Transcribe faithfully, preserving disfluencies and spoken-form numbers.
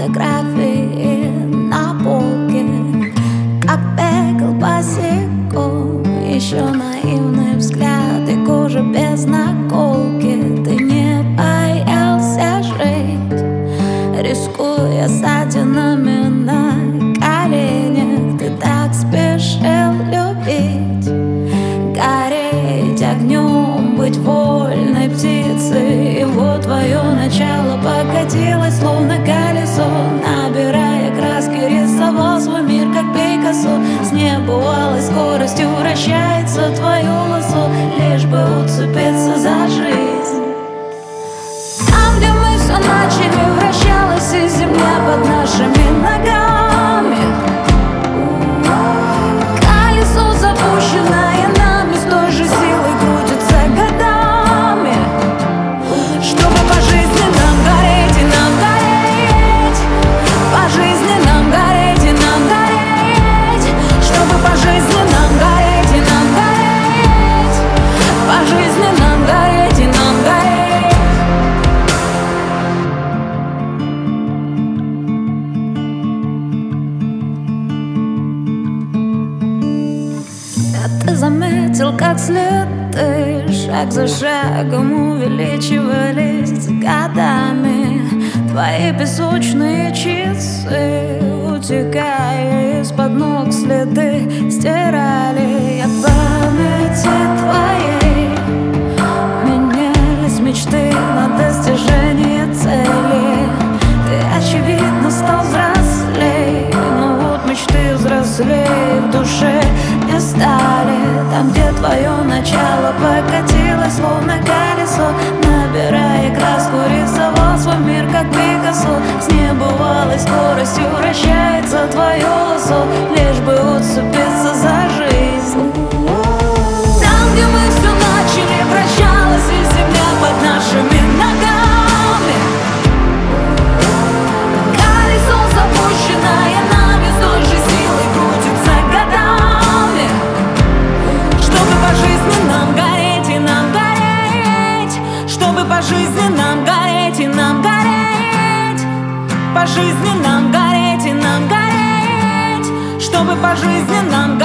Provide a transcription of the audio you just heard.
фотографии на полке, как пекл босиком. Еще наивный взгляд и кожа без наколки. Ты не боялся жить, рискуя ссадинами на коленях. Ты так спешил любить, гореть огнем, быть вольной птицей. И вот твое начало покатилось, словно колесо, набирая краски, рисовал свой мир, как Пикассо. С небывалой скоростью вращается твое лосо, лишь бы уцепиться за жизнь. Там, где мы все начали, вращалась и земля под нашими ногами. Колесо запущенное нами с той же силой крутится годами. Чтобы по жизни нам гореть и нам гореть, по жизни нам гореть и нам гореть, чтобы по жизни нам гореть и нам гореть, по жизни нам гореть и нам гореть. Ты заметил, как следы шаг за шагом увеличивались годами. Твои песочные часы, утекая из-под ног, следы стирали от памяти твоей. Менялись мечты на достижение цели. Ты, очевидно, стал взрослей, но вот мечты взрослей в душе не стали. Там, где твое начало покатилось, словно колесо, набирая краску, рисовал свой мир, как Пикассо. С небывалой скоростью вращается твое лосо, лишь бы уцепиться за жизнь. Там, где мы все начали, вращалась и земля под нашими ногами. Колесо запущенное нами с той же силой крутится годами. Чтобы по жизни нам гореть и нам гореть, чтобы по жизни нам гореть и нам гореть, по жизни нам гореть и нам гореть, чтобы по жизни нам гореть.